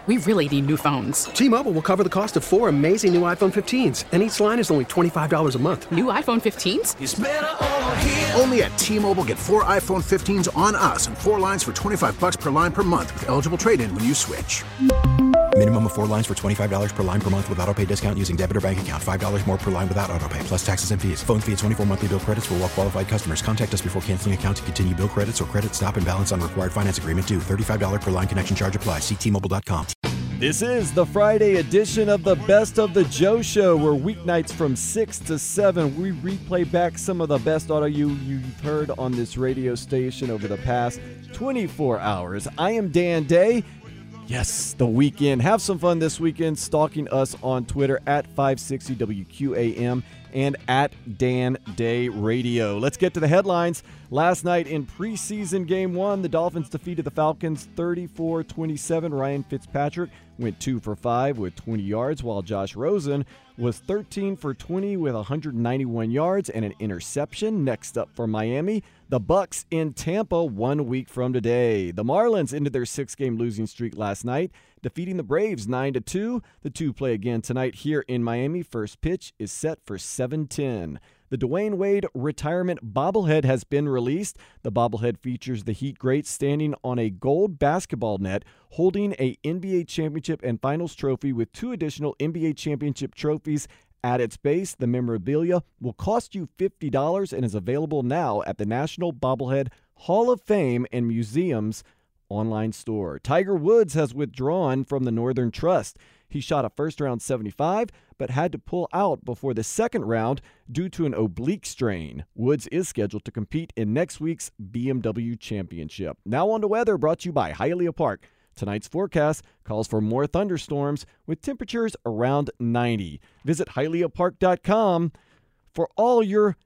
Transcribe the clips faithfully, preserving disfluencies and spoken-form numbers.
We really need new phones. T-Mobile will cover the cost of four amazing new iPhone fifteens, and each line is only twenty-five dollars a month. New iPhone fifteens? It's better over here. Only at T-Mobile, get four iPhone fifteens on us and four lines for twenty-five dollars per line per month with eligible trade-in when you switch. Minimum of four lines for twenty-five dollars per line per month with autopay discount using debit or bank account. five dollars more per line without autopay, plus taxes and fees. Phone fee at twenty-four monthly bill credits for well-qualified customers. Contact us before canceling account to continue bill credits or credit stop and balance on required finance agreement due. thirty-five dollars per line connection charge applies. See T Mobile dot com. This is the Friday edition of the Best of the Joe Show, where weeknights from six to seven, we replay back some of the best audio you've heard on this radio station over the past twenty-four hours. I am Dan Day. Yes, the weekend. Have some fun this weekend stalking us on Twitter at five sixty W Q A M and at Dan Day Radio. Let's get to the headlines. Last night in preseason game one, the Dolphins defeated the Falcons thirty-four twenty-seven. Ryan Fitzpatrick went two for five with twenty yards, while Josh Rosen was thirteen for twenty with one hundred ninety-one yards and an interception. Next up for Miami, the Bucs in Tampa one week from today. The Marlins ended their six-game losing streak last night, defeating the Braves nine to two. The two play again tonight here in Miami. First pitch is set for seven ten. The Dwayne Wade retirement bobblehead has been released. The bobblehead features the Heat great standing on a gold basketball net, holding a N B A championship and finals trophy with two additional N B A championship trophies at its base. The memorabilia will cost you fifty dollars and is available now at the National Bobblehead Hall of Fame and Museum's online store. Tiger Woods has withdrawn from the Northern Trust. He shot a first-round seventy-five, but had to pull out before the second round due to an oblique strain. Woods is scheduled to compete in next week's B M W Championship. Now on to weather, brought to you by Hialeah Park. Tonight's forecast calls for more thunderstorms with temperatures around ninety. Visit Hialeah Park dot com for all your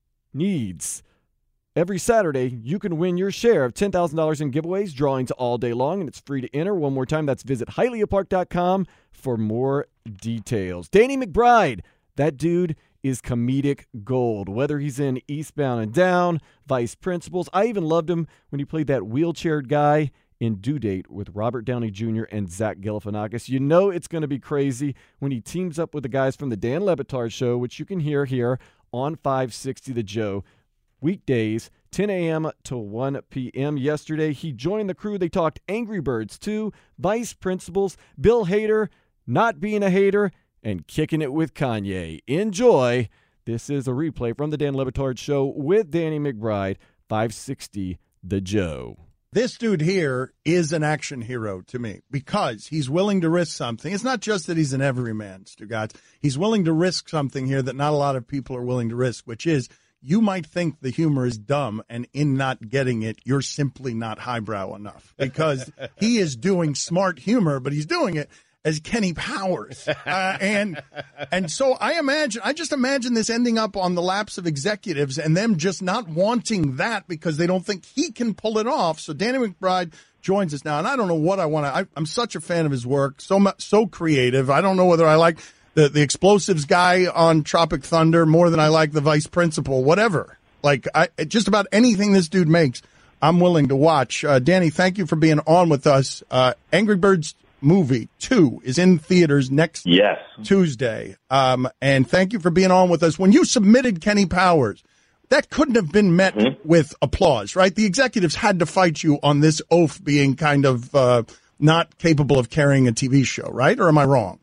needs. Every Saturday, you can win your share of ten thousand dollars in giveaways, drawings all day long, and it's free to enter. One more time, that's visit Hialeah Park dot com for more details. Danny McBride, that dude is comedic gold. Whether he's in Eastbound and Down, Vice Principals, I even loved him when he played that wheelchaired guy in Due Date with Robert Downey Junior and Zach Galifianakis. You know it's going to be crazy when he teams up with the guys from the Dan Le Batard Show, which you can hear here on five sixty The Joe. Weekdays, ten a.m. to one p.m. Yesterday, he joined the crew. They talked Angry Birds two, Vice Principals, Bill Hader, not being a hater, and kicking it with Kanye. Enjoy. This is a replay from the Dan Le Batard Show with Danny McBride, five sixty The Joe. This dude here is an action hero to me because he's willing to risk something. It's not just that he's an everyman, Stugatz. He's willing to risk something here that not a lot of people are willing to risk, which is you might think the humor is dumb, and in not getting it, you're simply not highbrow enough because he is doing smart humor, but he's doing it as Kenny Powers. Uh, and and so I imagine, I just imagine this ending up on the laps of executives and them just not wanting that because they don't think he can pull it off. So Danny McBride joins us now, and I don't know what I want to, I'm such a fan of his work, so much, so creative. I don't know whether I like the, the explosives guy on Tropic Thunder more than I like the Vice Principal, whatever. Like, I, just about anything this dude makes, I'm willing to watch. Uh, Danny, thank you for being on with us. Uh, Angry Birds Movie two is in theaters next yes. Tuesday. Um, and thank you for being on with us. When you submitted Kenny Powers, that couldn't have been met mm-hmm. with applause, right? The executives had to fight you on this oaf being kind of uh, not capable of carrying a T V show, right? Or am I wrong?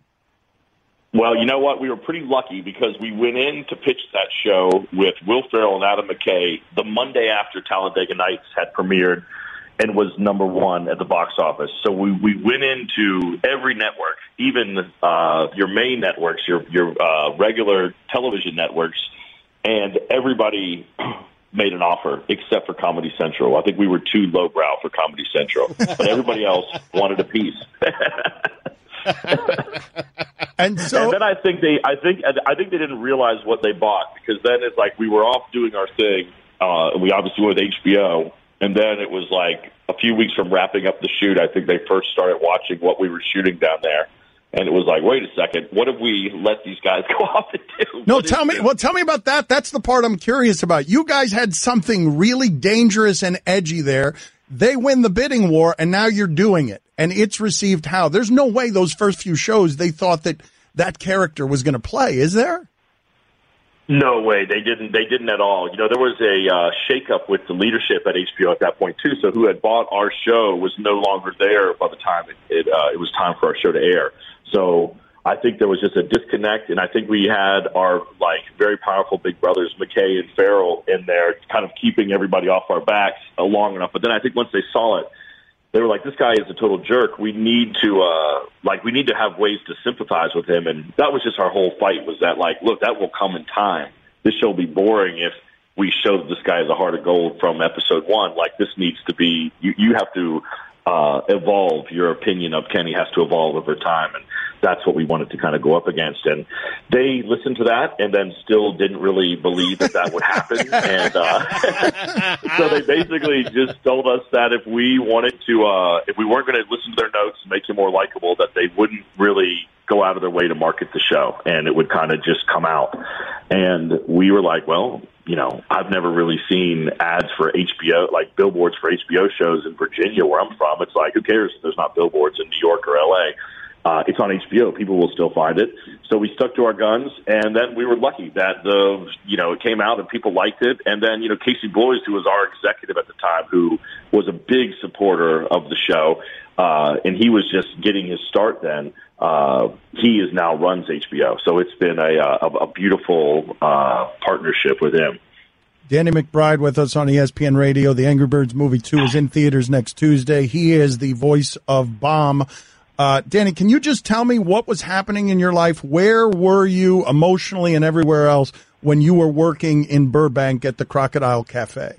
Well, you know what? We were pretty lucky because we went in to pitch that show with Will Ferrell and Adam McKay the Monday after Talladega Nights had premiered and was number one at the box office. So we, we went into every network, even uh, your main networks, your, your uh, regular television networks, and everybody made an offer except for Comedy Central. I think we were too lowbrow for Comedy Central, but everybody else wanted a piece. and so, and then I think they, I think, I think they didn't realize what they bought because then it's like we were off doing our thing. Uh, we obviously went with H B O, and then it was like a few weeks from wrapping up the shoot. I think they first started watching what we were shooting down there, and it was like, wait a second, what if we let these guys go off and do? No, what tell me. This? Well, tell me about that. That's the part I'm curious about. You guys had something really dangerous and edgy there. They win the bidding war, and now you're doing it. and it's received how? There's no way those first few shows they thought that that character was going to play, is there? No way. They didn't. They didn't at all. You know, there was a uh, shakeup with the leadership at H B O at that point too. So who had bought our show was no longer there by the time it it, uh, it was time for our show to air. So I think there was just a disconnect, and I think we had our like very powerful big brothers McKay and Farrell in there, kind of keeping everybody off our backs uh, long enough. But then I think once they saw it, they were like, this guy is a total jerk. We need to, uh, like, we need to have ways to sympathize with him. And that was just our whole fight, was that, like, look, that will come in time. This show will be boring if we show that this guy is a heart of gold from episode one. Like, this needs to be, you, you have to uh, evolve. Your opinion of Kenny has to evolve over time. And that's what we wanted to kind of go up against. And they listened to that and then still didn't really believe that that would happen. and uh, so they basically just told us that if we wanted to, uh, if we weren't going to listen to their notes and make him more likable, that they wouldn't really go out of their way to market the show, and it would kind of just come out. And we were like, well, you know, I've never really seen ads for H B O, like billboards for H B O shows in Virginia, where I'm from. It's like, who cares if there's not billboards in New York or L A? Uh, it's on H B O. People will still find it. So we stuck to our guns, and then we were lucky that the, you know, it came out and people liked it. And then, you know, Casey Bloys, who was our executive at the time, who was a big supporter of the show, uh, and he was just getting his start then. Uh, he is now runs H B O. So it's been a, a, a beautiful uh, partnership with him. Danny McBride with us on E S P N Radio. The Angry Birds Movie two is in theaters next Tuesday. He is the voice of Bomb. Uh, Danny, can you just tell me what was happening in your life? Where were you emotionally and everywhere else when you were working in Burbank at the Crocodile Cafe?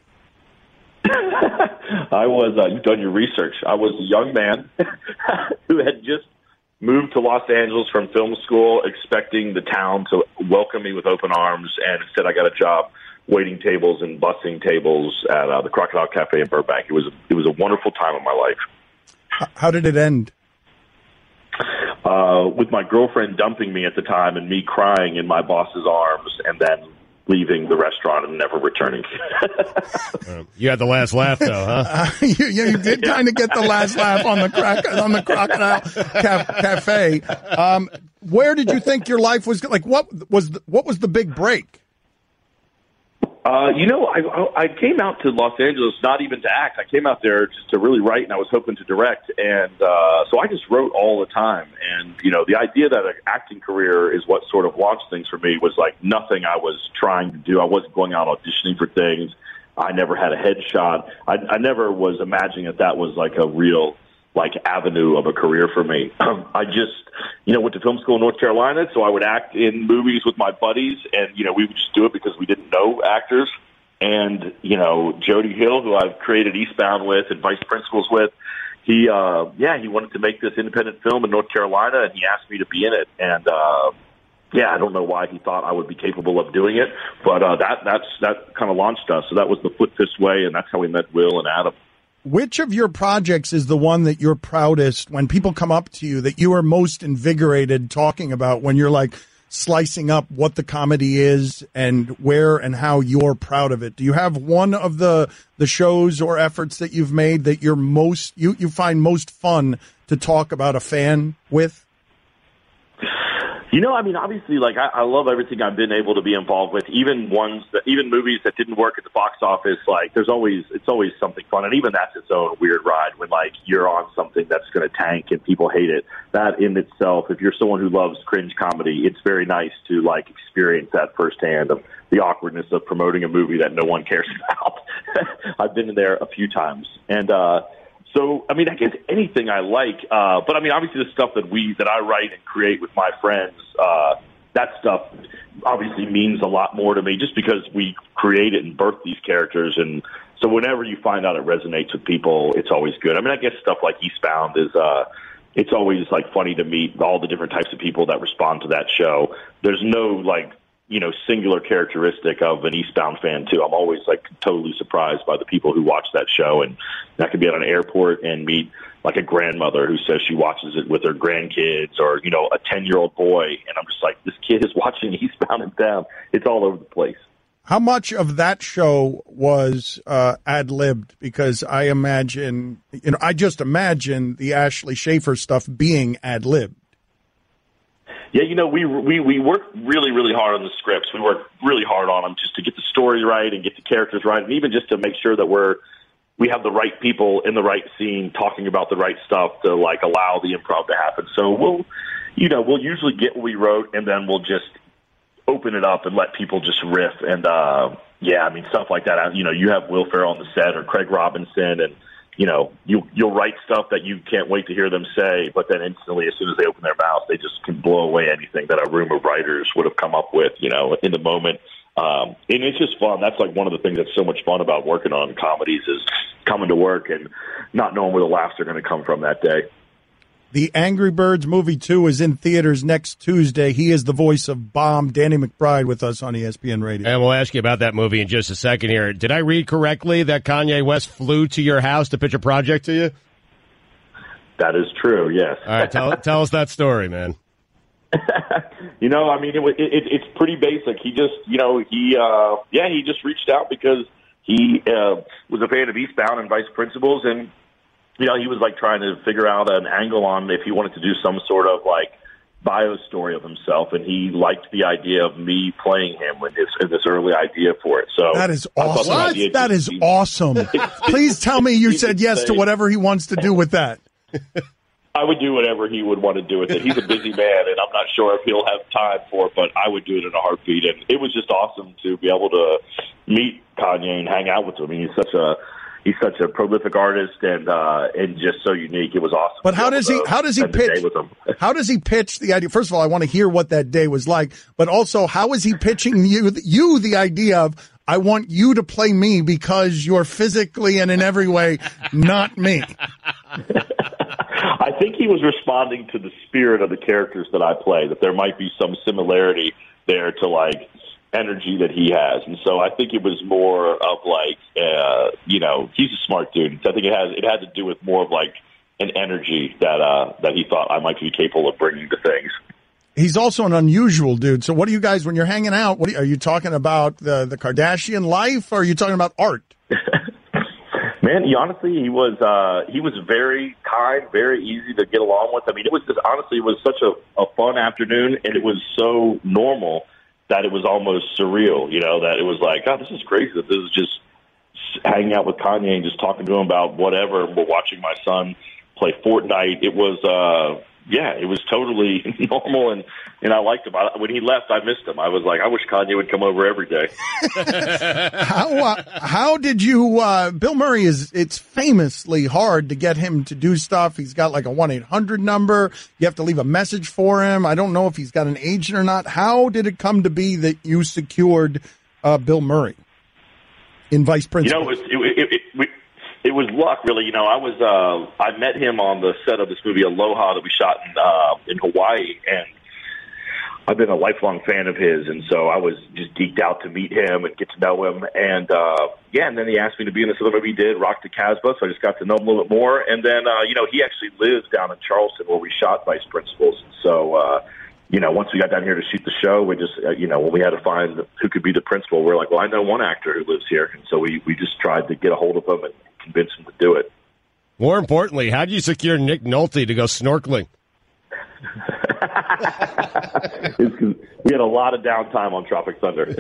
I was, uh, you've done your research. I was a young man who had just moved to Los Angeles from film school, expecting the town to welcome me with open arms, and instead I got a job waiting tables and bussing tables at uh, the Crocodile Cafe in Burbank. It was, it was a wonderful time of my life. How did it end? Uh, with my girlfriend dumping me at the time and me crying in my boss's arms and then leaving the restaurant and never returning. uh, you had the last laugh, though, huh? Uh, you, you did kind of get the last laugh on the croc- on the Crocodile ca- Cafe. Um, where did you think your life was? Like, what was the, what was the big break? Uh, you know, I, I came out to Los Angeles not even to act. I came out there just to really write, and I was hoping to direct. And uh, so I just wrote all the time. And, you know, the idea that an acting career is what sort of launched things for me was like nothing I was trying to do. I wasn't going out auditioning for things. I never had a headshot. I, I never was imagining that that was like a real like avenue of a career for me. I just, you know, went to film school in North Carolina, so I would act in movies with my buddies, and, you know, we would just do it because we didn't know actors. And, you know, Jody Hill, who I've created Eastbound with and Vice Principals with, he, uh, yeah, he wanted to make this independent film in North Carolina, and he asked me to be in it. And, uh, yeah, I don't know why he thought I would be capable of doing it, but uh, that that's that kind of launched us. So that was the Foot Fist Way, and that's how we met Will and Adam. Which of your projects is the one that you're proudest when people come up to you, that you are most invigorated talking about when you're like slicing up what the comedy is and where and how you're proud of it? Do you have one of the the shows or efforts that you've made that you're most you, you find most fun to talk about a fan with? You know, I mean, obviously, like, I, I love everything I've been able to be involved with, even ones that, even movies that didn't work at the box office. Like, there's always, it's always something fun. And even that's its own weird ride when, like, you're on something that's going to tank and people hate it. That in itself, if you're someone who loves cringe comedy, it's very nice to, like, experience that firsthand of the awkwardness of promoting a movie that no one cares about. I've been in there a few times. And, uh, So, I mean, I guess anything I like, uh, but I mean, obviously the stuff that we, that I write and create with my friends, uh, that stuff obviously means a lot more to me just because we create it and birth these characters. And so whenever you find out it resonates with people, it's always good. I mean, I guess stuff like Eastbound is, uh, it's always like funny to meet all the different types of people that respond to that show. There's no like, you know, singular characteristic of an Eastbound fan too. I'm always like totally surprised by the people who watch that show, and I could be at an airport and meet like a grandmother who says she watches it with her grandkids, or, you know, a ten year old boy. And I'm just like, this kid is watching Eastbound and Down. It's all over the place. How much of that show was uh, ad-libbed? Because I imagine, you know, I just imagine the Ashley Schaefer stuff being ad-libbed. Yeah, you know, we we we worked really, really hard on the scripts. We worked really hard on them just to get the story right and get the characters right, and even just to make sure that we're we have the right people in the right scene talking about the right stuff to like allow the improv to happen. So we'll, you know, we'll usually get what we wrote, and then we'll just open it up and let people just riff. And uh, yeah, I mean stuff like that. You know, you have Will Ferrell on the set or Craig Robinson, and you know, you, you'll write stuff that you can't wait to hear them say, but then instantly, as soon as they open their mouth, they just can blow away anything that a room of writers would have come up with, you know, in the moment. Um, and it's just fun. That's like one of the things that's so much fun about working on comedies is coming to work and not knowing where the laughs are going to come from that day. The Angry Birds Movie two is in theaters next Tuesday. He is the voice of Bomb, Danny McBride, with us on E S P N Radio. And we'll ask you about that movie in just a second here. Did I read correctly that Kanye West flew to your house to pitch a project to you? That is true, yes. All right, tell, tell us that story, man. You know, I mean, it, it, it's pretty basic. He just, you know, he, uh, yeah, he just reached out because he uh, was a fan of Eastbound and Vice Principals, and you know, he was like trying to figure out an angle on if he wanted to do some sort of like bio story of himself, and he liked the idea of me playing him with this, this early idea for it. So that is awesome. That is awesome. Please tell me you said yes to whatever he wants to do with that. I would do whatever he would want to do with it. He's a busy man, and I'm not sure if he'll have time for it, but I would do it in a heartbeat. And it was just awesome to be able to meet Kanye and hang out with him. I mean, he's such a He's such a prolific artist and uh, and just so unique. It was awesome. But how does he how does he pitch how does he pitch the idea? First of all, I want to hear what that day was like. But also, how is he pitching you you the idea of I want you to play me because you're physically and in every way not me? I think he was responding to the spirit of the characters that I play. That there might be some similarity there to like energy that he has, and so I think it was more of like, uh, you know, he's a smart dude. I think it has it had to do with more of like an energy that uh, that he thought I might be capable of bringing to things. He's also an unusual dude. So, what do you guys, when you're hanging out, what are you, are you talking about the the Kardashian life, or are you talking about art? Man, he honestly, he was uh, he was very kind, very easy to get along with. I mean, it was just honestly, it was such a, a fun afternoon, and it was so normal that it was almost surreal, you know, that it was like, God, this is crazy that this is just hanging out with Kanye and just talking to him about whatever. We're watching my son play Fortnite. It was, uh, yeah, it was totally normal, and, and I liked him. I, when he left, I missed him. I was like, I wish Kanye would come over every day. how uh, how did you, uh, Bill Murray is, it's famously hard to get him to do stuff. He's got like a one eight hundred number. You have to leave a message for him. I don't know if he's got an agent or not. How did it come to be that you secured uh, Bill Murray in Vice Principal? You know, it was, it, it, it, we, it was luck, really. You know, I was uh, I met him on the set of this movie Aloha that we shot in uh, in Hawaii, and I've been a lifelong fan of his, and so I was just geeked out to meet him and get to know him. And uh, yeah, and then he asked me to be in this other movie he did, Rock the Casbah, so I just got to know him a little bit more. And then uh, you know, he actually lives down in Charleston where we shot Vice Principals. So uh, you know, once we got down here to shoot the show, we just uh, you know, when we had to find who could be the principal, we're like, well, I know one actor who lives here, and so we we just tried to get a hold of him and convince him to do it. More importantly, how do you secure Nick Nolte to go snorkeling? We had a lot of downtime on Tropic Thunder.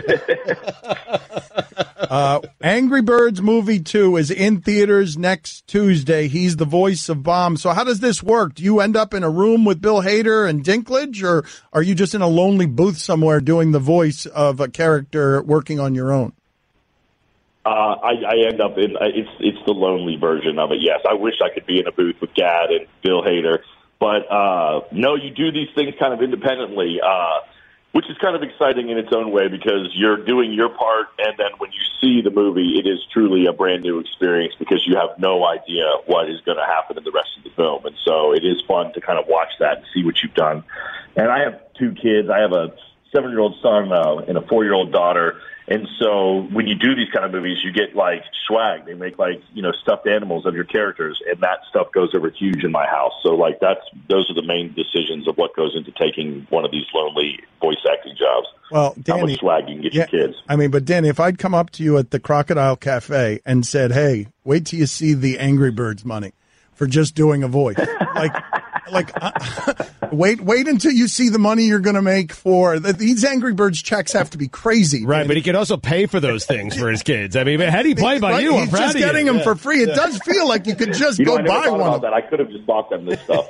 uh, Angry Birds Movie two is in theaters next Tuesday. He's the voice of Bomb. So how does this work? Do you end up in a room with Bill Hader and Dinklage, or are you just in a lonely booth somewhere doing the voice of a character working on your own? Uh, I, I end up in it's it's the lonely version of it. Yes, I wish I could be in a booth with Gad and Bill Hader, but uh, no, you do these things kind of independently, uh, which is kind of exciting in its own way because you're doing your part, and then when you see the movie, it is truly a brand new experience because you have no idea what is going to happen in the rest of the film, and so it is fun to kind of watch that and see what you've done. And I have two kids. I have a seven-year-old son uh, and a four-year-old daughter. And so when you do these kind of movies, you get like swag. They make like, you know, stuffed animals of your characters, and that stuff goes over huge in my house. So like that's those are the main decisions of what goes into taking one of these lonely voice acting jobs. Well, Danny, how much swag you can get yeah, your kids. I mean, but Danny, if I'd come up to you at the Crocodile Cafe and said, "Hey, wait till you see the Angry Birds money for just doing a voice," like. Like, uh, wait, wait until you see the money you're going to make for the, these Angry Birds checks. Have to be crazy, right? But he can also pay for those things for his kids. I mean, had he played by right, you, I'm he's proud just of you. getting them yeah. for free. It yeah. does feel like you could just you go know, I never buy thought one. About that. I could have just bought them this stuff.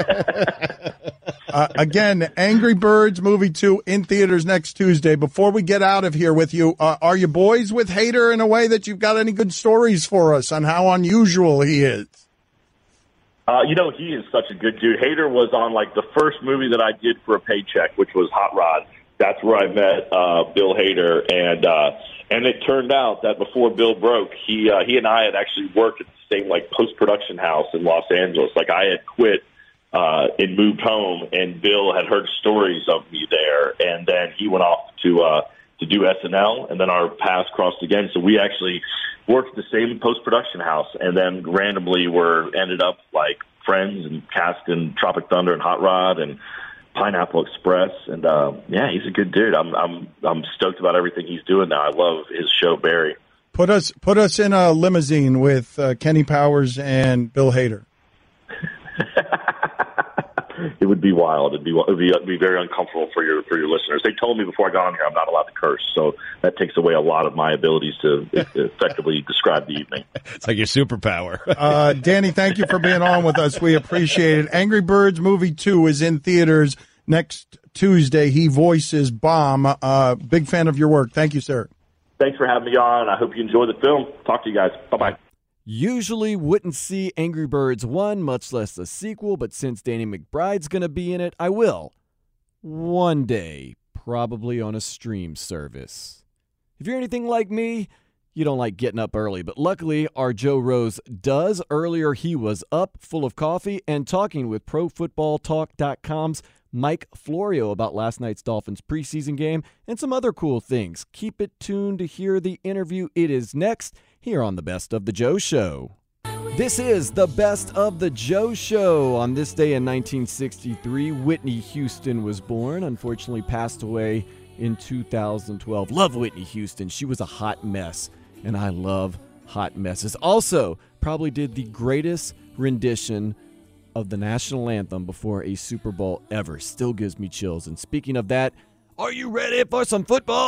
uh, again, Angry Birds movie two in theaters next Tuesday. Before we get out of here with you, uh, are you boys with Hader in a way that you've got any good stories for us on how unusual he is? Uh, you know, he is such a good dude. Hader was on, like, the first movie that I did for a paycheck, which was Hot Rod. That's where I met uh, Bill Hader. And uh, and it turned out that before Bill broke, he uh, he and I had actually worked at the same, like, post-production house in Los Angeles. Like, I had quit uh, and moved home, and Bill had heard stories of me there. And then he went off to uh, to do S N L, and then our paths crossed again. So we actually worked at the same post-production house, and then randomly were ended up like friends and cast in Tropic Thunder and Hot Rod and Pineapple Express. And uh, yeah, he's a good dude. I'm I'm I'm stoked about everything he's doing now. I love his show, Barry. Put us put us in a limousine with uh, Kenny Powers and Bill Hader. It would be wild. It'd be it'd be, it'd be very uncomfortable for your for your listeners. They told me before I got on here I'm not allowed to curse, so that takes away a lot of my abilities to effectively describe the evening. It's like your superpower. uh, Danny, thank you for being on with us. We appreciate it. Angry Birds movie two is in theaters next Tuesday. He voices Bomb. Uh, big fan of your work. Thank you, sir. Thanks for having me on. I hope you enjoy the film. Talk to you guys. Bye bye. Usually wouldn't see Angry Birds one, much less a sequel, but since Danny McBride's going to be in it, I will. One day, probably on a stream service. If you're anything like me, you don't like getting up early, but luckily our Joe Rose does. Earlier he was up, full of coffee, and talking with Pro Football Talk dot com's Mike Florio about last night's Dolphins preseason game and some other cool things. Keep it tuned to hear the interview. It is next here on the Best of the Joe Show. This is the Best of the Joe Show. On this day in nineteen sixty-three, Whitney Houston was born. Unfortunately passed away in two thousand twelve. Love Whitney Houston. She was a hot mess, and I love hot messes. Also, probably did the greatest rendition of the national anthem before a Super Bowl ever. Still gives me chills. And speaking of that, are you ready for some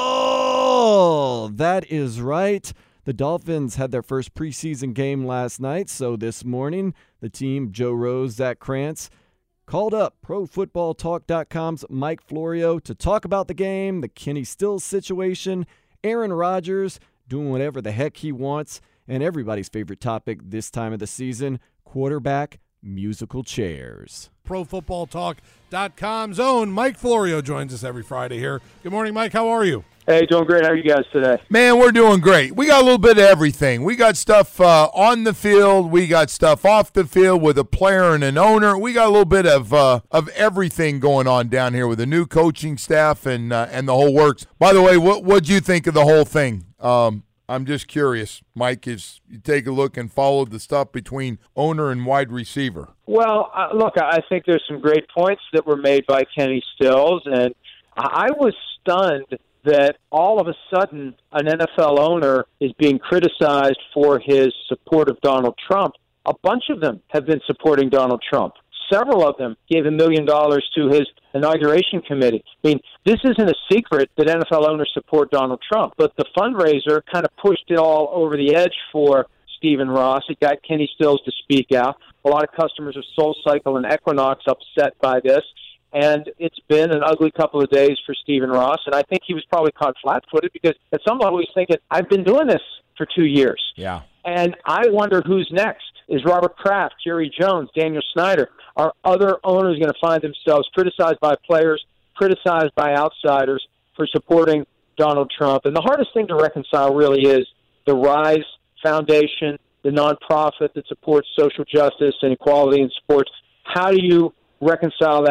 football? That is right. The Dolphins had their first preseason game last night, so this morning, the team, Joe Rose, Zach Krantz, called up Pro Football Talk dot com's Mike Florio to talk about the game, the Kenny Stills situation, Aaron Rodgers doing whatever the heck he wants, and everybody's favorite topic this time of the season, quarterback musical chairs. Pro Football Talk dot com's own Mike Florio joins us every Friday here. Good morning, Mike. How are you? Hey, doing great. How are you guys today? Man, we're doing great. We got a little bit of everything. We got stuff uh, on the field. We got stuff off the field with a player and an owner. We got a little bit of uh, of everything going on down here with the new coaching staff and uh, and the whole works. By the way, what what'd you think of the whole thing? Um, I'm just curious, Mike, as you take a look and follow the stuff between owner and wide receiver. Well, uh, look, I think there's some great points that were made by Kenny Stills, and I was stunned that all of a sudden an N F L owner is being criticized for his support of Donald Trump. A bunch of them have been supporting Donald Trump. Several of them gave a million dollars to his inauguration committee. I mean, this isn't a secret that N F L owners support Donald Trump, but the fundraiser kind of pushed it all over the edge for Stephen Ross. It got Kenny Stills to speak out. A lot of customers of SoulCycle and Equinox upset by this. And it's been an ugly couple of days for Stephen Ross, and I think he was probably caught flat-footed because at some level he's thinking, I've been doing this for two years. Yeah. And I wonder who's next. Is Robert Kraft, Jerry Jones, Daniel Snyder? Are other owners going to find themselves criticized by players, criticized by outsiders for supporting Donald Trump? And the hardest thing to reconcile really is the RISE Foundation, the nonprofit that supports social justice and equality in sports. How do you reconcile that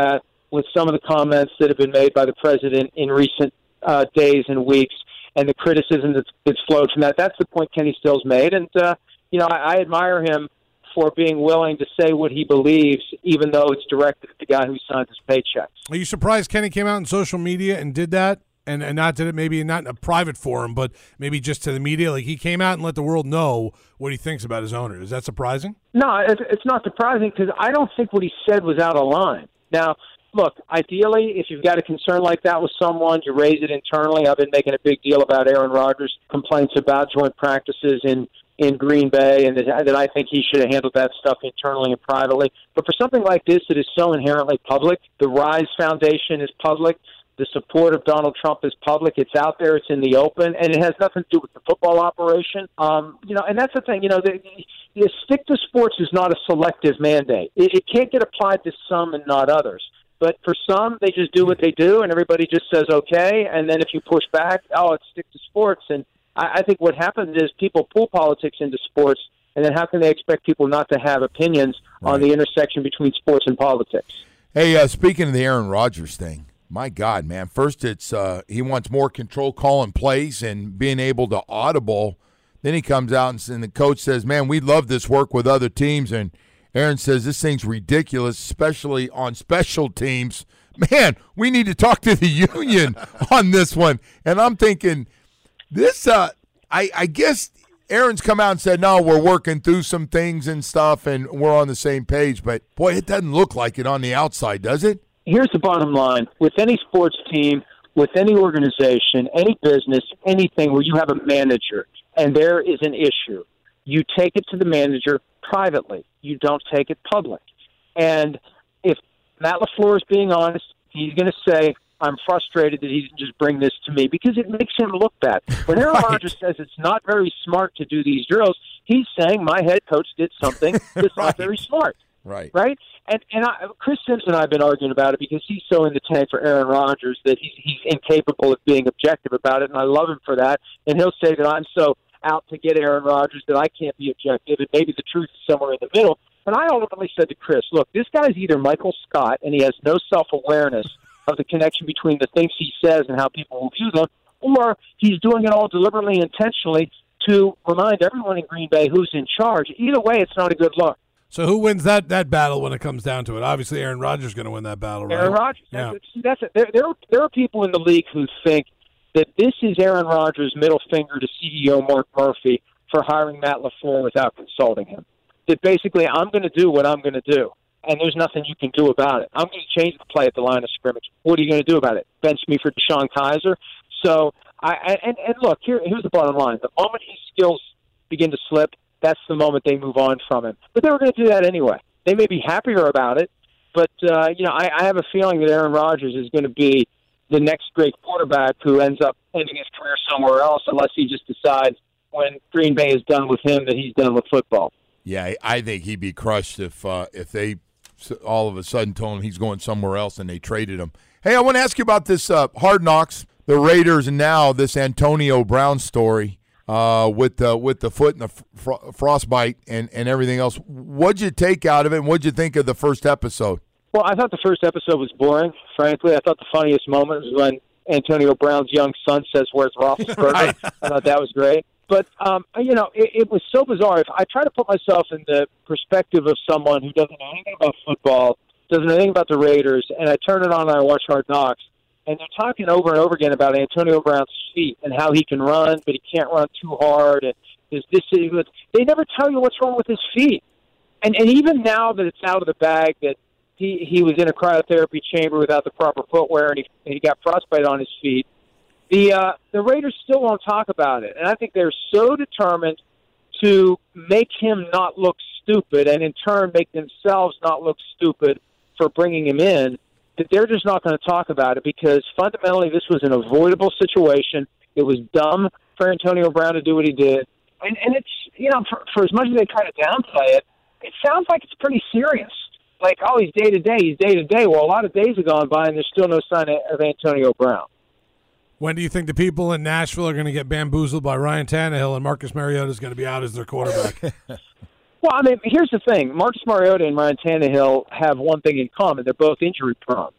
with some of the comments that have been made by the president in recent uh, days and weeks, and the criticism that's, that's flowed from that. That's the point Kenny Stills made, and uh, you know, I, I admire him for being willing to say what he believes, even though it's directed at the guy who signs his paychecks. Are you surprised Kenny came out on social media and did that? And, and not did it maybe not in a private forum, but maybe just to the media? Like, he came out and let the world know what he thinks about his owner. Is that surprising? No, it's, it's not surprising because I don't think what he said was out of line. Now, look, ideally, if you've got a concern like that with someone, you raise it internally. I've been making a big deal about Aaron Rodgers' complaints about joint practices in in Green Bay, and that, that I think he should have handled that stuff internally and privately. But for something like this that is so inherently public, the Rise Foundation is public, the support of Donald Trump is public, it's out there, it's in the open, and it has nothing to do with the football operation. Um, you know, and that's the thing, you know, the, the stick to sports is not a selective mandate. It, it can't get applied to some and not others. But for some, they just do what they do, and everybody just says, okay, and then if you push back, oh, it's stick to sports. And I think what happens is people pull politics into sports, and then how can they expect people not to have opinions right. on the intersection between sports and politics? Hey, uh, speaking of the Aaron Rodgers thing, my God, man. First, it's uh, he wants more control calling plays and being able to audible. Then he comes out and, and the coach says, man, we love this work with other teams. And Aaron says this thing's ridiculous, especially on special teams. Man, we need to talk to the union on this one. And I'm thinking – This, uh, I, I guess Aaron's come out and said, no, we're working through some things and stuff, and we're on the same page. But, boy, it doesn't look like it on the outside, does it? Here's the bottom line. With any sports team, with any organization, any business, anything where you have a manager and there is an issue, you take it to the manager privately. You don't take it public. And if Matt LaFleur is being honest, he's going to say, I'm frustrated that he didn't just bring this to me because it makes him look bad. When Aaron right. Rodgers says it's not very smart to do these drills, he's saying my head coach did something that's right. not very smart. Right. Right? And and I, Chris Simpson and I have been arguing about it because he's so in the tank for Aaron Rodgers that he's, he's incapable of being objective about it, and I love him for that. And he'll say that I'm so out to get Aaron Rodgers that I can't be objective, and maybe the truth is somewhere in the middle. But I ultimately said to Chris, look, this guy's either Michael Scott, and he has no self-awareness of the connection between the things he says and how people will view them, or he's doing it all deliberately, intentionally to remind everyone in Green Bay who's in charge. Either way, it's not a good look. So who wins that, that battle when it comes down to it? Obviously, Aaron Rodgers is going to win that battle, right? Aaron Rodgers. Yeah. That's, that's it. There, there, there are people in the league who think that this is Aaron Rodgers' middle finger to C E O Mark Murphy for hiring Matt LaFleur without consulting him. That basically, I'm going to do what I'm going to do, and there's nothing you can do about it. I'm going to change the play at the line of scrimmage. What are you going to do about it? Bench me for Deshaun Kaiser? So, I, I and, and look, here, here's the bottom line. The moment his skills begin to slip, that's the moment they move on from him. But they were going to do that anyway. They may be happier about it, but, uh, you know, I, I have a feeling that Aaron Rodgers is going to be the next great quarterback who ends up ending his career somewhere else unless he just decides when Green Bay is done with him that he's done with football. Yeah, I think he'd be crushed if uh, if they all of a sudden told him he's going somewhere else and they traded him. Hey, I want to ask you about this uh, Hard Knocks, the Raiders, and now this Antonio Brown story uh, with, uh, with the foot and the fr- frostbite and, and everything else. What'd you take out of it, and what'd you think of the first episode? Well, I thought the first episode was boring, frankly. I thought the funniest moment was when Antonio Brown's young son says, "Where's Roethlisberger?" Right. I thought that was great. But, um, you know, it, it was so bizarre. If I try to put myself in the perspective of someone who doesn't know anything about football, doesn't know anything about the Raiders, and I turn it on and I watch Hard Knocks, and they're talking over and over again about Antonio Brown's feet and how he can run, but he can't run too hard. And there's this, they never tell you what's wrong with his feet. And, and even now that it's out of the bag that he, he was in a cryotherapy chamber without the proper footwear and he, and he got frostbite on his feet, The uh, the Raiders still won't talk about it, and I think they're so determined to make him not look stupid and in turn make themselves not look stupid for bringing him in that they're just not going to talk about it because fundamentally this was an avoidable situation. It was dumb for Antonio Brown to do what he did. And, and it's, you know, for, for as much as they try to downplay it, it sounds like it's pretty serious. Like, oh, he's day-to-day, he's day-to-day. Well, a lot of days have gone by and there's still no sign of Antonio Brown. When do you think the people in Nashville are going to get bamboozled by Ryan Tannehill and Marcus Mariota is going to be out as their quarterback? Well, I mean, here's the thing. Marcus Mariota and Ryan Tannehill have one thing in common. They're both injury-prone.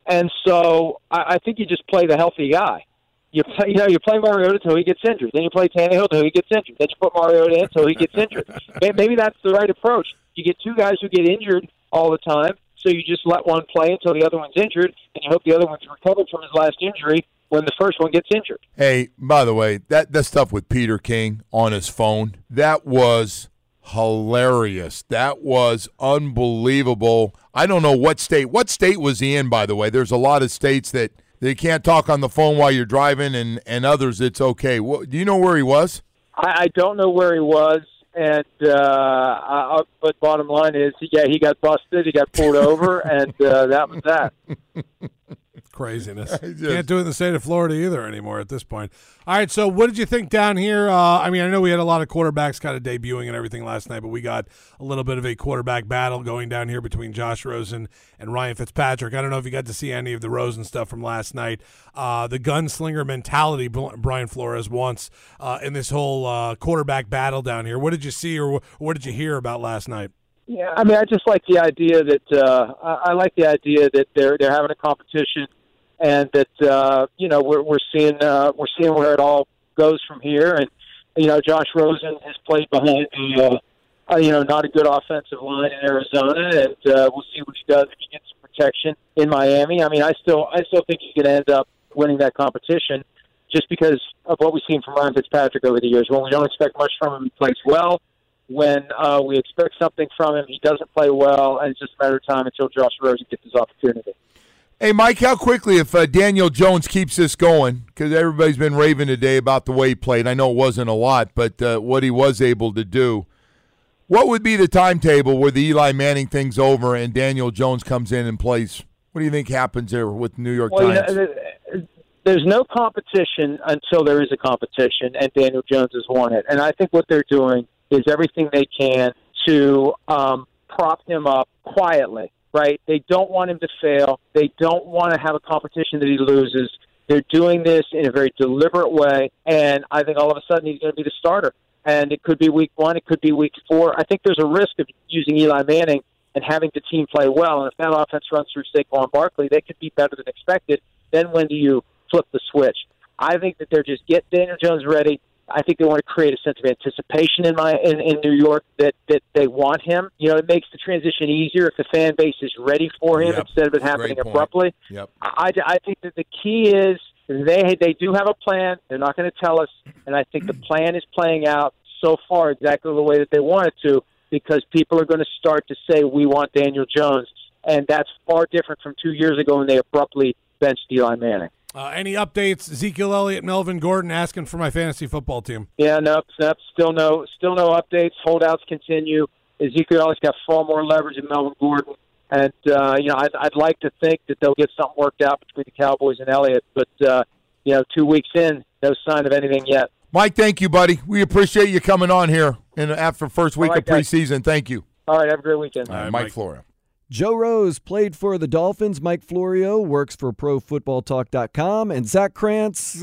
And so I, I think you just play the healthy guy. You play, you know, you play Mariota until he gets injured. Then you play Tannehill until he gets injured. Then you put Mariota in until he gets injured. Maybe that's the right approach. You get two guys who get injured all the time, so you just let one play until the other one's injured, and you hope the other one's recovered from his last injury when the first one gets injured. Hey, by the way, that, that stuff with Peter King on his phone, that was hilarious. That was unbelievable. I don't know what state. What state was he in, by the way? There's a lot of states that they can't talk on the phone while you're driving, and, and others it's okay. What, do you know where he was? I, I don't know where he was, and uh, I, but bottom line is, yeah, he got busted, he got pulled over, and uh, that was that. Craziness. Can't do it in the state of Florida either anymore at this point. All right, so what did you think down here? Uh, I mean, I know we had a lot of quarterbacks kind of debuting and everything last night, but we got a little bit of a quarterback battle going down here between Josh Rosen and Ryan Fitzpatrick. I don't know if you got to see any of the Rosen stuff from last night. Uh, the gunslinger mentality Brian Flores wants uh, in this whole uh, quarterback battle down here. What did you see or what did you hear about last night? Yeah, I mean, I just like the idea that uh, I, I like the idea that they're they're having a competition. And that uh, you know we're we're seeing uh, we're seeing where it all goes from here, and you know Josh Rosen has played behind the uh, uh, you know not a good offensive line in Arizona, and uh, we'll see what he does if he gets some protection in Miami. I mean, I still I still think he's going to end up winning that competition, just because of what we've seen from Ryan Fitzpatrick over the years. When we don't expect much from him, he plays well. When uh, we expect something from him, he doesn't play well, and it's just a matter of time until Josh Rosen gets his opportunity. Hey, Mike, how quickly, if uh, Daniel Jones keeps this going, because everybody's been raving today about the way he played. I know it wasn't a lot, but uh, what he was able to do. What would be the timetable where the Eli Manning thing's over and Daniel Jones comes in and plays? What do you think happens there with New York well, Times? You know, there's no competition until there is a competition, and Daniel Jones has won it. And I think what they're doing is everything they can to um, prop him up quietly. Right? They don't want him to fail. They don't want to have a competition that he loses. They're doing this in a very deliberate way, and I think all of a sudden he's going to be the starter. And it could be week one. It could be week four. I think there's a risk of using Eli Manning and having the team play well. And if that offense runs through Saquon Barkley, they could be better than expected. Then when do you flip the switch? I think that they're just get Daniel Jones ready. I think they want to create a sense of anticipation in my in, in New York that, that they want him. You know, it makes the transition easier if the fan base is ready for him yep. instead of it happening abruptly. Yep. I, I think that the key is they they do have a plan. They're not going to tell us, and I think the plan is playing out so far exactly the way that they want it to, because people are going to start to say we want Daniel Jones, and that's far different from two years ago when they abruptly benched Eli Manning. Uh, any updates? Ezekiel Elliott, Melvin Gordon asking for my fantasy football team. Yeah, no, no, still no, still no updates. Holdouts continue. Ezekiel Elliott's got far more leverage than Melvin Gordon, and uh, you know, I'd, I'd like to think that they'll get something worked out between the Cowboys and Elliott. But uh, you know, two weeks in, no sign of anything yet. Mike, thank you, buddy. We appreciate you coming on here and after first week right, of preseason. Guys. Thank you. All right, have a great weekend. All right, Mike, Mike Florio. Joe Rose played for the Dolphins. Mike Florio works for Pro Football Talk dot com. And Zach Krantz uh,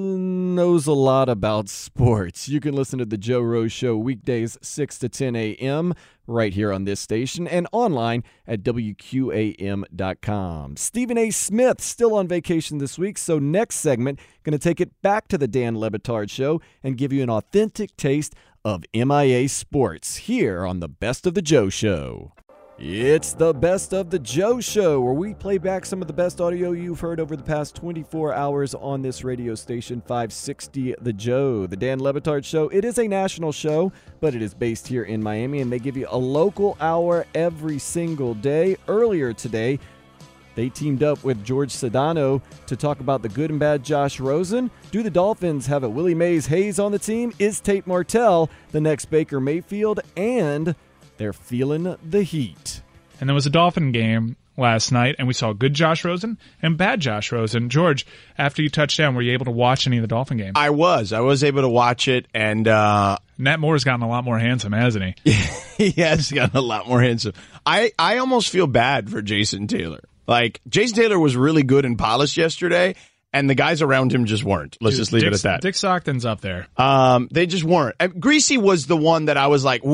knows a lot about sports. You can listen to the Joe Rose Show weekdays six to ten a.m. right here on this station and online at W Q A M dot com. Stephen A. Smith still on vacation this week, so next segment, going to take it back to the Dan Le Batard Show and give you an authentic taste of M I A sports here on the Best of the Joe Show. It's the Best of the Joe Show, where we play back some of the best audio you've heard over the past twenty-four hours on this radio station, five sixty The Joe. The Dan Le Batard Show, it is a national show, but it is based here in Miami, and they give you a local hour every single day. Earlier today, they teamed up with George Sedano to talk about the good and bad Josh Rosen. Do the Dolphins have a Willie Mays Hayes on the team? Is Tate Martell the next Baker Mayfield? And they're feeling the heat. And there was a Dolphin game last night, and we saw good Josh Rosen and bad Josh Rosen. George, after you touched down, were you able to watch any of the Dolphin games? I was. I was able to watch it, and uh, Nat Moore's gotten a lot more handsome, hasn't he? He has gotten a lot more handsome. I, I almost feel bad for Jason Taylor. Like, Jason Taylor was really good and polished yesterday, and the guys around him just weren't. Let's Dude, just leave Dick, it at that. Dick Stockton's up there. Um, they just weren't. Greasy was the one that I was like, oof.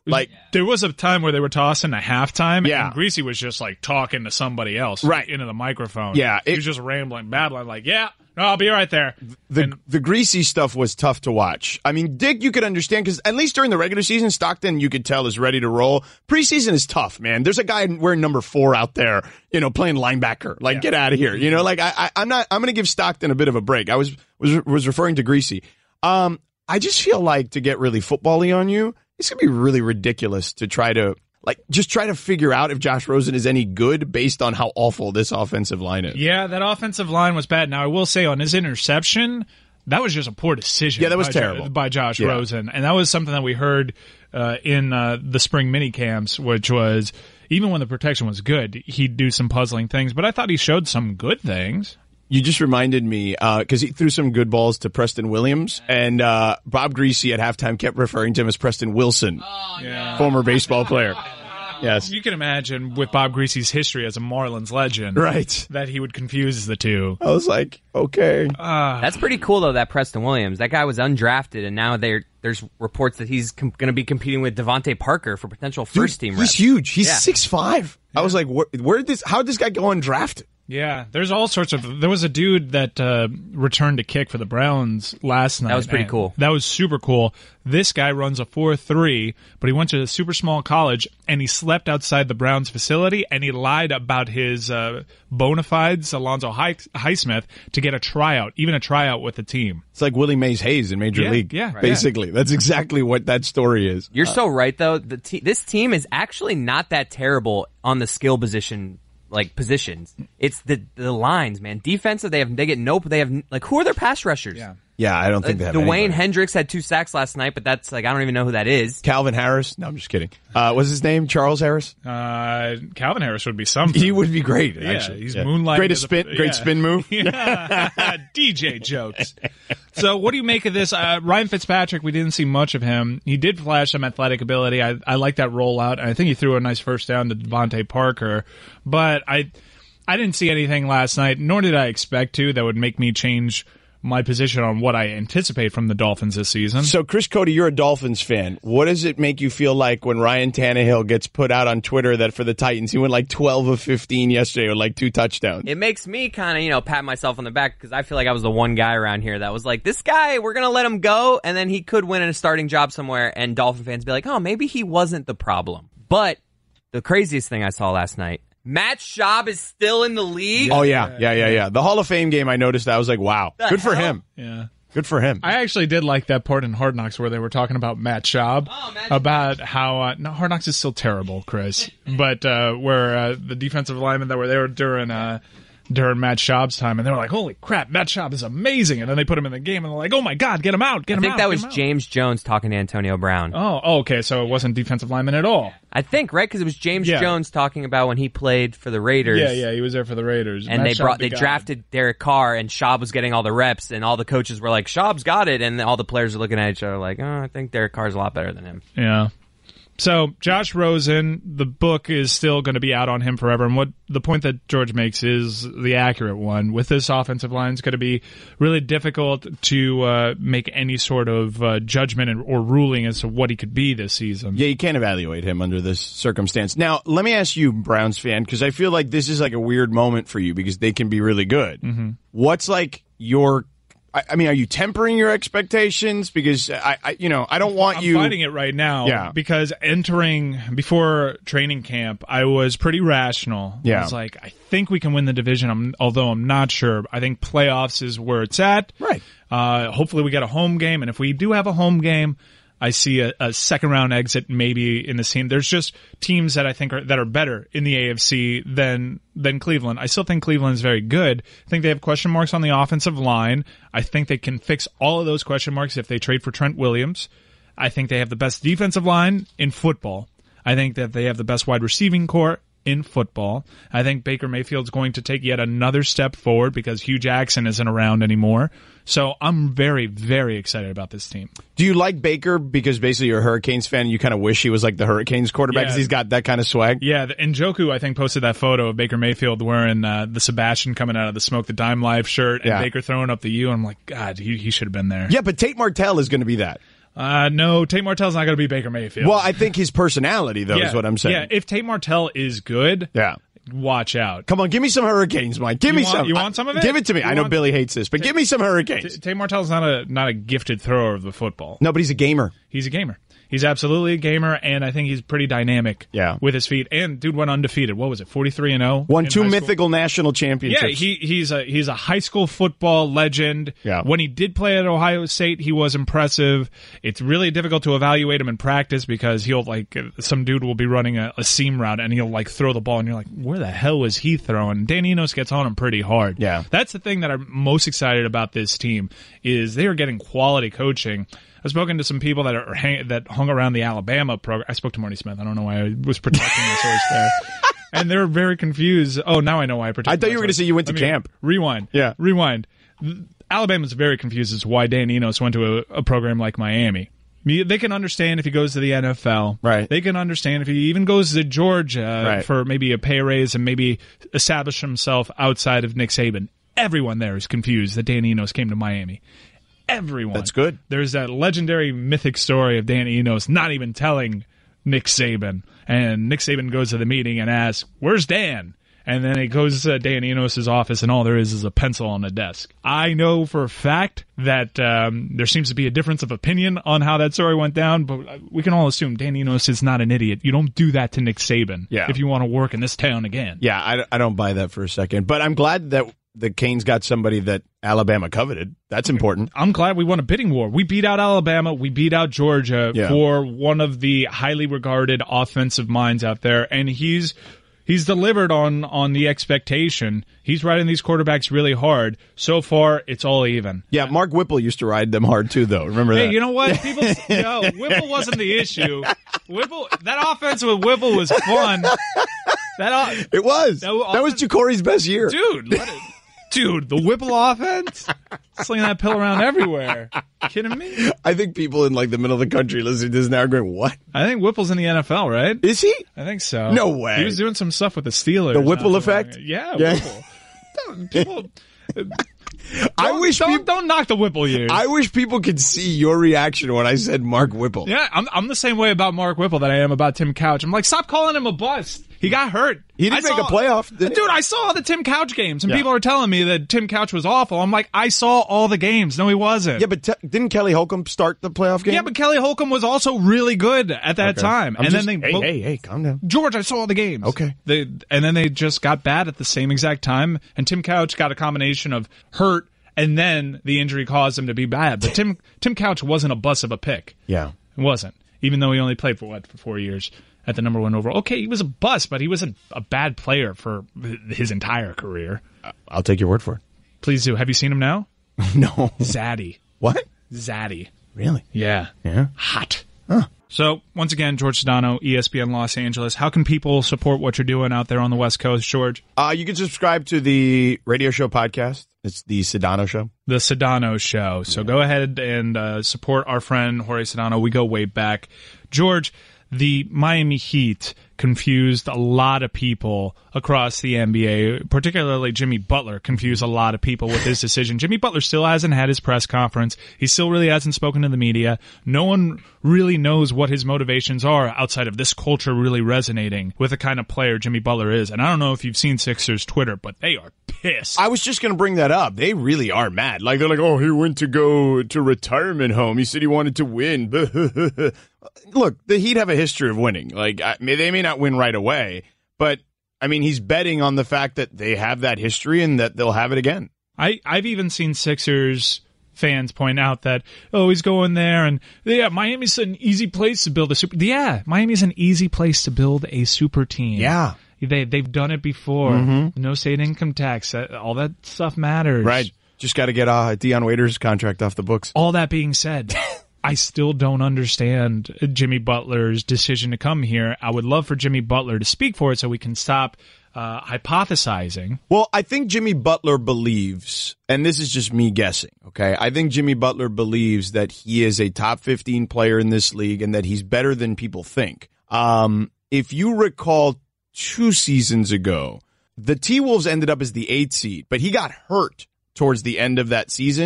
Like there was a time where they were tossing at halftime, Yeah. and Greasy was just like talking to somebody else, Right. into the microphone. Yeah, he it- was just rambling, babbling, like, "Yeah, no, I'll be right there." the the Greasy stuff was tough to watch. I mean, Dick, you could understand because at least during the regular season, Stockton you could tell is ready to roll. Preseason is tough, man. There's a guy wearing number four out there, you know, playing linebacker. Like, get out of here. You know, like I, I I'm not. I'm going to give Stockton a bit of a break. I was was was referring to Greasy. Um, I just feel like to get really football-y on you, it's going to be really ridiculous to try to, like, just try to figure out if Josh Rosen is any good based on how awful this offensive line is. Yeah, that offensive line was bad. Now, I will say on his interception, that was just a poor decision. Yeah, that was by terrible. Jo- by Josh Yeah. Rosen. And that was something that we heard uh, in uh, the spring mini camps, which was even when the protection was good, he'd do some puzzling things. But I thought he showed some good things. You just reminded me, because he threw some good balls to Preston Williams, and uh, Bob Greasy at halftime kept referring to him as Preston Wilson, Yeah. former baseball player. Yes. You can imagine with Bob Greasy's history as a Marlins legend, Right. that he would confuse the two. I was like, okay. Uh, That's pretty cool, though, that Preston Williams. That guy was undrafted, and now they're, there's reports that he's com- going to be competing with Devontae Parker for potential first-team Dude, reps. he's huge. He's Yeah. six five. I was like, where, where did this? How did this guy go undrafted? Yeah, there's all sorts of. There was a dude that uh, returned a kick for the Browns last night. That was pretty and cool. That was super cool. This guy runs a four three, but he went to a super small college and he slept outside the Browns facility and he lied about his uh, bona fides, Alonzo High- Highsmith, to get a tryout, even a tryout with the team. It's like Willie Mays Hayes in Major Yeah, League. yeah, basically. That's exactly what that story is. You're so right, though. The te- this team is actually not that terrible on the skill position, like positions. It's the the lines, man. Defensive, they have they get nope. They have like who are their pass rushers? Yeah. Yeah, I don't think they Uh, have Dwayne anybody. Hendricks had two sacks last night, but that's like I don't even know who that is. Calvin Harris? No, I'm just kidding. Uh, what's his name? Charles Harris? Uh, Calvin Harris would be something. He would be great, Yeah, actually. he's Yeah. moonlighting. Greatest as a- spin, great yeah. spin move. Yeah. D J jokes. So what do you make of this? Uh, Ryan Fitzpatrick, we didn't see much of him. He did flash some athletic ability. I, I like that rollout. And I think he threw a nice first down to Devontae Parker. But I, I didn't see anything last night, nor did I expect to, that would make me change my position on what I anticipate from the Dolphins this season. So, Chris Cody, you're a Dolphins fan. What does it make you feel like when Ryan Tannehill gets put out on Twitter that for the Titans, he went like twelve of fifteen yesterday with like two touchdowns? It makes me kind of, you know, pat myself on the back because I feel like I was the one guy around here that was like, this guy, we're going to let him go, and then he could win a starting job somewhere, and Dolphin fans be like, oh, maybe he wasn't the problem. But the craziest thing I saw last night, Matt Schaub is still in the league. Oh, yeah, yeah, yeah, yeah. The Hall of Fame game, I noticed that. I was like, wow, The good for hell? him. Yeah. Good for him. I actually did like that part in Hard Knocks where they were talking about Matt Schaub, about how uh, no, Hard Knocks is still terrible, Chris, but uh, where uh, the defensive linemen that were there during uh, during Matt Schaub's time, and they were like, "Holy crap, Matt Schaub is amazing!" And then they put him in the game, and they're like, "Oh my God, get him out, get I him think out!" that get was him out." James Jones talking to Antonio Brown. Oh, oh, okay, so it wasn't defensive lineman at all. I think, right? Because it was James Yeah. Jones talking about when he played for the Raiders. Yeah, yeah, he was there for the Raiders, And Matt they Schaub, brought the they guy. drafted Derek Carr, and Schaub was getting all the reps, and all the coaches were like, "Schaub's got it," and all the players are looking at each other like, "Oh, I think Derek Carr's a lot better than him." Yeah. So Josh Rosen, the book is still going to be out on him forever. And what the point that George makes is the accurate one. With this offensive line, it's going to be really difficult to uh, make any sort of uh, judgment or ruling as to what he could be this season. Yeah, you can't evaluate him under this circumstance. Now, let me ask you, Browns fan, because I feel like this is like a weird moment for you because they can be really good. Mm-hmm. What's like your... I, I mean, are you tempering your expectations? Because I, I you know, I don't want I'm you fighting it right now Yeah. because entering before training camp, I was pretty rational. Yeah. I was like, I think we can win the division, I'm, although I'm not sure. I think playoffs is where it's at. Right. Uh, hopefully we get a home game, and if we do have a home game, I see a, a second round exit maybe in this team. There's just teams that I think are that are better in the A F C than than Cleveland. I still think Cleveland is very good. I think they have question marks on the offensive line. I think they can fix all of those question marks if they trade for Trent Williams. I think they have the best defensive line in football. I think that they have the best wide receiving core in football. I think Baker Mayfield's going to take yet another step forward because Hugh Jackson isn't around anymore. So I'm very, very excited about this team. Do you like Baker because basically you're a Hurricanes fan and you kind of wish he was like the Hurricanes quarterback because Yeah. he's got that kind of swag? Yeah, the- Njoku, I think, posted that photo of Baker Mayfield wearing uh, the Sebastian coming out of the Smoke the Dime Live shirt and Yeah. Baker throwing up the U. And I'm like, God, he, he should have been there. Yeah, but Tate Martell is going to be that. Uh, no, Tate Martell's not going to be Baker Mayfield. Well, I think his personality, though, yeah, is what I'm saying. Yeah, if Tate Martell is good, yeah. watch out. Come on, give me some Hurricanes, Mike. Give you me want, some. You want some of it? Give it to me. You I know want, Billy hates this, but Tate, give me some Hurricanes. Tate Martell's not a not a gifted thrower of the football. No, but he's a gamer. He's a gamer. He's absolutely a gamer, and I think he's pretty dynamic yeah. with his feet. And dude went undefeated. What was it, forty-three and oh? Won two mythical national championships. Yeah, he, he's a he's a high school football legend. Yeah. When he did play at Ohio State, he was impressive. It's really difficult to evaluate him in practice because he'll like some dude will be running a, a seam route and he'll like throw the ball and you're like, where the hell was he throwing? Dan Enos gets on him pretty hard. Yeah. That's the thing that I'm most excited about this team is they are getting quality coaching. I've spoken to some people that are hang, that hung around the Alabama program. I spoke to Marty Smith. I don't know why I was protecting the source there. And they're very confused. Oh, now I know why I protected I thought you were going to say you went to Let me, camp. Rewind. Yeah. Rewind. Alabama's very confused as to why Dan Enos went to a, a program like Miami. They can understand if he goes to the N F L. Right. They can understand if he even goes to Georgia right. for maybe a pay raise and maybe establish himself outside of Nick Saban. Everyone there is confused that Dan Enos came to Miami. Everyone. That's good. There's that legendary mythic story of Dan Enos not even telling Nick Saban. And Nick Saban goes to the meeting and asks, where's Dan? And then it goes to Dan Enos' office, and all there is is a pencil on the desk. I know for a fact that um, there seems to be a difference of opinion on how that story went down, but we can all assume Dan Enos is not an idiot. You don't do that to Nick Saban yeah. if you want to work in this town again. Yeah, I, I don't buy that for a second. But I'm glad that the Canes got somebody that Alabama coveted. That's important. I'm glad we won a bidding war. We beat out Alabama. We beat out Georgia yeah. for one of the highly regarded offensive minds out there, and he's he's delivered on on the expectation. He's riding these quarterbacks really hard. So far, it's all even. Yeah, Mark Whipple used to ride them hard too, though. Remember hey, that? you know what? People, no, Whipple wasn't the issue. Whipple, that offense with Whipple was fun. That it was. That, that was Jacory's best year, dude. Let it, Dude, the Whipple offense? Slinging that pill around everywhere. Kidding me? I think people in like the middle of the country listening to this now are going, what? I think Whipple's in the N F L, right? Is he? I think so. No way. He was doing some stuff with the Steelers. The Whipple effect? Yeah, yeah. Whipple. People... I wish don't, people, don't knock the Whipple years. I wish people could see your reaction when I said Mark Whipple. Yeah, I'm I'm the same way about Mark Whipple that I am about Tim Couch. I'm like, stop calling him a bust. He got hurt. He didn't I make saw, a playoff, did dude. I saw the Tim Couch games, and yeah. people are telling me that Tim Couch was awful. I'm like, I saw all the games. No, he wasn't. Yeah, but t- didn't Kelly Holcomb start the playoff game? Yeah, but Kelly Holcomb was also really good at that okay. time. I'm and just, then they hey, bo- hey, hey, calm down, George. I saw all the games. Okay, they, and then they just got bad at the same exact time. And Tim Couch got a combination of hurt. And then the injury caused him to be bad. But Tim Tim Couch wasn't a bust of a pick. Yeah. It wasn't. Even though he only played for, what, for four years at the number one overall. Okay, he was a bust, but he wasn't a bad player for his entire career. I'll take your word for it. Please do. Have you seen him now? No. Zaddy. What? Zaddy. Really? Yeah. Yeah. Hot. Huh. So, once again, George Sedano, E S P N Los Angeles. How can people support what you're doing out there on the West Coast, George? Uh, you can subscribe to the radio show podcast. It's the Sedano Show. The Sedano Show. So yeah. Go ahead and uh, support our friend Jorge Sedano. We go way back. George, the Miami Heat confused a lot of people across the N B A, particularly Jimmy Butler confused a lot of people with his decision. Jimmy Butler still hasn't had his press conference. He still really hasn't spoken to the media. No one really knows what his motivations are outside of this culture really resonating with the kind of player Jimmy Butler is. And I don't know if you've seen Sixers Twitter, but they are pissed. I was just going to bring that up. They really are mad. Like, they're like, oh, he went to go to retirement home. He said he wanted to win. Look, the Heat have a history of winning. Like, I mean, they may not win right away, but I mean, he's betting on the fact that they have that history and that they'll have it again. I, I've even seen Sixers fans point out that, oh, he's going there, and yeah, Miami's an easy place to build a super. Yeah, Miami's an easy place to build a super team. Yeah. They, they've done it before. Mm-hmm. No state income tax. All that stuff matters. Right. Just got to get uh, Deion Waiters' contract off the books. All that being said, I still don't understand Jimmy Butler's decision to come here. I would love for Jimmy Butler to speak for it so we can stop uh, hypothesizing. Well, I think Jimmy Butler believes, and this is just me guessing, okay? I think Jimmy Butler believes that he is a top fifteen player in this league and that he's better than people think. Um, if you recall two seasons ago, the T-Wolves ended up as the eighth seed, but he got hurt towards the end of that season.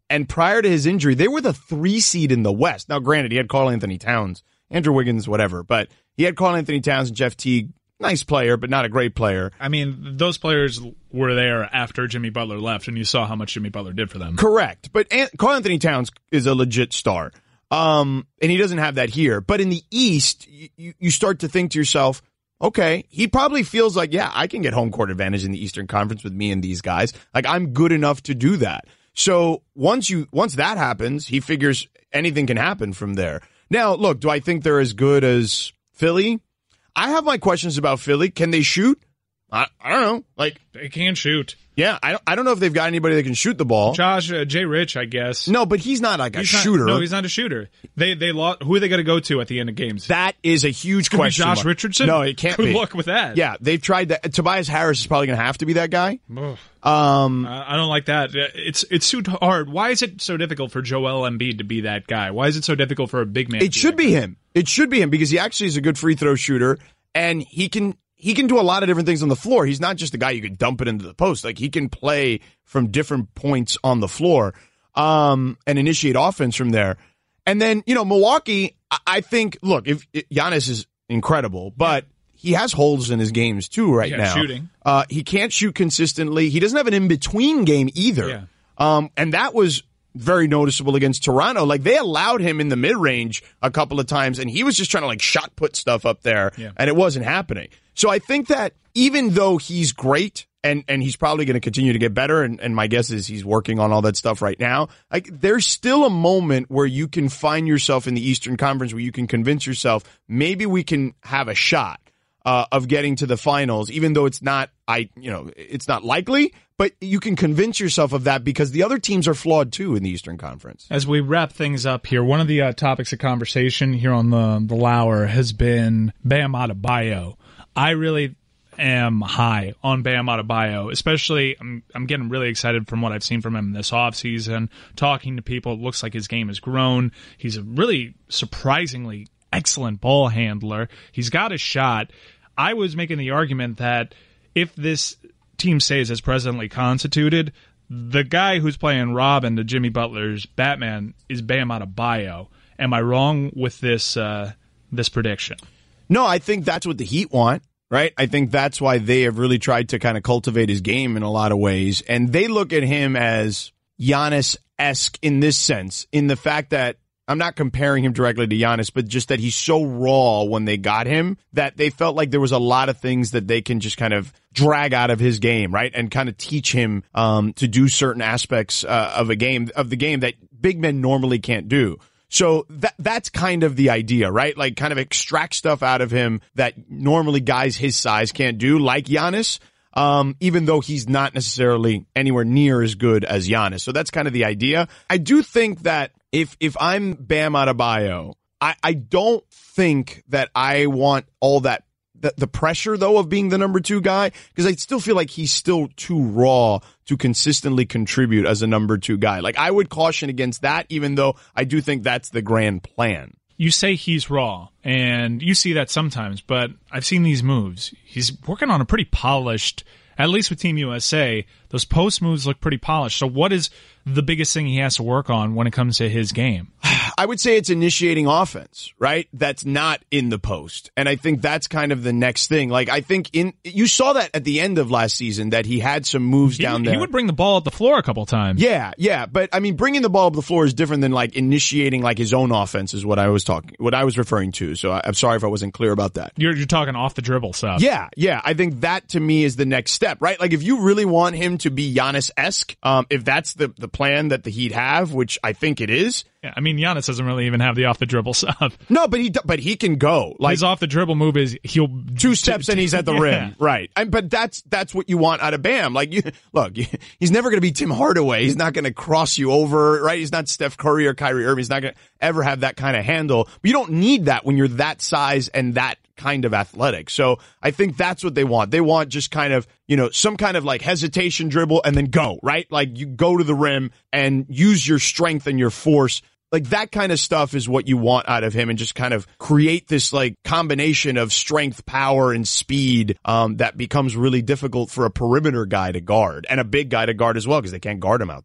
And prior to his injury, they were the three seed in the West. Now, granted, he had Karl Anthony Towns, Andrew Wiggins, whatever, but he had Karl Anthony Towns and Jeff Teague. Nice player, but not a great player. I mean, those players were there after Jimmy Butler left, and you saw how much Jimmy Butler did for them. Correct. But Karl Anthony Towns is a legit star. Um, and he doesn't have that here. But in the East, you, you start to think to yourself, okay, he probably feels like, yeah, I can get home court advantage in the Eastern Conference with me and these guys. Like, I'm good enough to do that. So once you once that happens, he figures anything can happen from there. Now, look, do I think they're as good as Philly? I have my questions about Philly. Can they shoot? I, I don't know. Like they can shoot. Yeah, I don't, I don't know if they've got anybody that can shoot the ball. Josh, uh, Jay Rich, I guess. No, but he's not like he's a not, shooter. No, he's not a shooter. They they lost. Who are they going to go to at the end of games? That is a huge Could question. Be Josh mark. Richardson? No, it can't Good be. Good luck with that. Yeah, they've tried that. Tobias Harris is probably going to have to be that guy. Ugh. Um, I don't like that. It's it's too hard. Why is it so difficult for Joel Embiid to be that guy? Why is it so difficult for a big man? It should be him. It should be him because he actually is a good free throw shooter, and he can. He can do a lot of different things on the floor. He's not just a guy you can dump it into the post. Like, he can play from different points on the floor um, and initiate offense from there. And then, you know, Milwaukee, I think, look, if, if Giannis is incredible, but he has holes in his games too right yeah, now. Shooting. Uh, he can't shoot consistently. He doesn't have an in-between game either. Yeah. Um, and that was very noticeable against Toronto. Like, they allowed him in the mid-range a couple of times, and he was just trying to, like, shot put stuff up there, yeah. and it wasn't happening. So I think that even though he's great, and, and he's probably going to continue to get better, and, and my guess is he's working on all that stuff right now, like, there's still a moment where you can find yourself in the Eastern Conference where you can convince yourself, maybe we can have a shot uh, of getting to the finals, even though it's not, I, you know, it's not likely, but you can convince yourself of that because the other teams are flawed too in the Eastern Conference. As we wrap things up here, one of the uh, topics of conversation here on the the Lauer has been Bam Adebayo. I really am high on Bam Adebayo, especially I'm I'm getting really excited from what I've seen from him this offseason. Talking to people, it looks like his game has grown. He's a really surprisingly excellent ball handler. He's got a shot. I was making the argument that if this team stays as presently constituted, the guy who's playing Robin to Jimmy Butler's Batman is Bam Adebayo. Am I wrong with this uh, this prediction? No, I think that's what the Heat want, right? I think that's why they have really tried to kind of cultivate his game in a lot of ways. And they look at him as Giannis-esque in this sense, in the fact that I'm not comparing him directly to Giannis, but just that he's so raw when they got him that they felt like there was a lot of things that they can just kind of drag out of his game, right? And kind of teach him um, to do certain aspects uh, of a game, of the game that big men normally can't do. So that that's kind of the idea, right? Like, kind of extract stuff out of him that normally guys his size can't do, like Giannis, um, even though he's not necessarily anywhere near as good as Giannis. So that's kind of the idea. I do think that if if I'm Bam Adebayo, I, I don't think that I want all that The, the pressure, though, of being the number two guy, because I still feel like he's still too raw to consistently contribute as a number two guy. Like, I would caution against that, even though I do think that's the grand plan. You say he's raw, and you see that sometimes, but I've seen these moves. He's working on a pretty polished, at least with Team U S A, those post moves look pretty polished. So what is the biggest thing he has to work on when it comes to his game? I would say it's initiating offense, right? That's not in the post. And I think that's kind of the next thing. Like, I think in, you saw that at the end of last season that he had some moves he, down there. He would bring the ball up the floor a couple times. Yeah, yeah. But I mean, bringing the ball up the floor is different than like initiating like his own offense is what I was talking, what I was referring to. So I, I'm sorry if I wasn't clear about that. You're, you're talking off the dribble stuff. Yeah, yeah. I think that to me is the next step, right? Like, if you really want him to be Giannis-esque, um, if that's the, the plan that the Heat have, which I think it is. Yeah, I mean, Giannis doesn't really even have the off the dribble stuff. No, but he but he can go. Like, his off the dribble move is he'll two steps and he's at the yeah. rim, right? And, but that's that's what you want out of Bam. Like, you look, he's never going to be Tim Hardaway. He's not going to cross you over, right? He's not Steph Curry or Kyrie Irving. He's not going to ever have that kind of handle. But you don't need that when you're that size and that kind of athletic. So I think that's what they want. They want just kind of, you know, some kind of like hesitation dribble and then go, right? Like, you go to the rim and use your strength and your force. Like, that kind of stuff is what you want out of him, and just kind of create this like combination of strength, power, and speed um, that becomes really difficult for a perimeter guy to guard and a big guy to guard as well, because they can't guard him out there.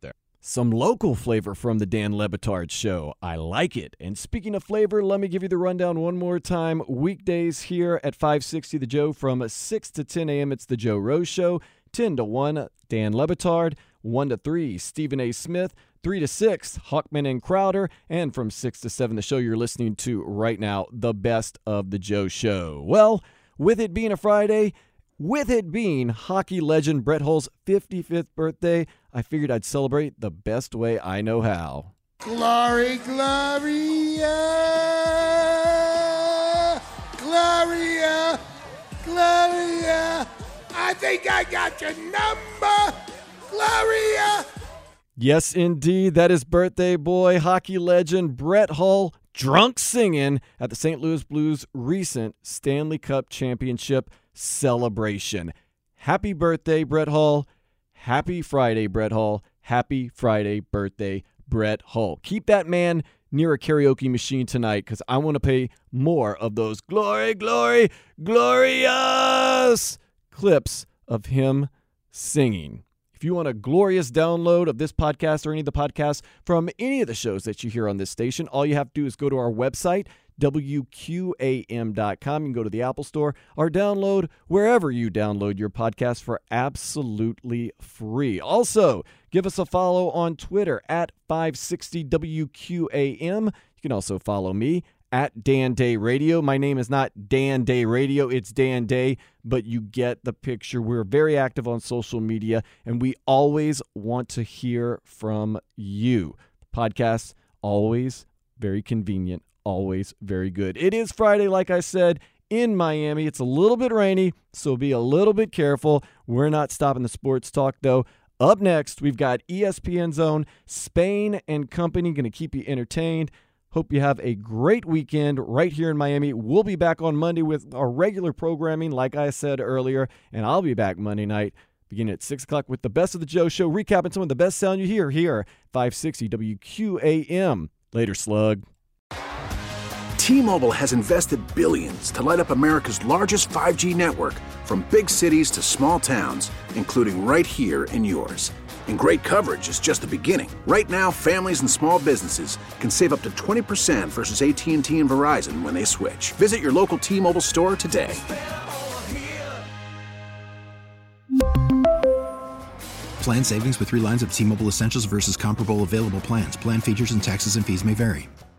Some local flavor from the Dan Le Batard Show. I like it. And speaking of flavor, let me give you the rundown one more time. Weekdays here at five sixty The Joe from six to ten a.m. It's The Joe Rose Show. ten to one, Dan Le Batard. one to three, Stephen A. Smith. three to six, Hawkman and Crowder. And from six to seven, the show you're listening to right now, The Best of The Joe Show. Well, with it being a Friday, with it being hockey legend Brett Hull's fifty-fifth birthday, I figured I'd celebrate the best way I know how. Glory, Gloria, Gloria, Gloria. I think I got your number, Gloria. Yes, indeed. That is birthday boy, hockey legend Brett Hull, drunk singing at the Saint Louis Blues' recent Stanley Cup Championship celebration. Happy birthday, Brett Hull. Happy Friday, Brett Hull. Happy Friday birthday, Brett Hull. Keep that man near a karaoke machine tonight because I want to play more of those glory, glory, glorious clips of him singing. If you want a glorious download of this podcast or any of the podcasts from any of the shows that you hear on this station, all you have to do is go to our website, W Q A M dot com. You can go to the Apple Store or download wherever you download your podcast for absolutely free. Also, give us a follow on Twitter at five sixty W Q A M. You can also follow me at Dan Day Radio. My name is not Dan Day Radio, it's Dan Day, but you get the picture. We're very active on social media, and we always want to hear from you. Podcasts, always very convenient, always very good. It is Friday, like I said, in Miami. It's a little bit rainy, so be a little bit careful. We're not stopping the sports talk, though. Up next, we've got E S P N Zone, Spain and company, going to keep you entertained. Hope you have a great weekend right here in Miami. We'll be back on Monday with our regular programming, like I said earlier, and I'll be back Monday night beginning at six o'clock with the Best of the Joe Show, recapping some of the best sound you hear here, five sixty W Q A M. Later, Slug. T-Mobile has invested billions to light up America's largest five G network, from big cities to small towns, including right here in yours. And great coverage is just the beginning. Right now, families and small businesses can save up to twenty percent versus A T and T and Verizon when they switch. Visit your local T-Mobile store today. Plan savings with three lines of T-Mobile Essentials versus comparable available plans. Plan features and taxes and fees may vary.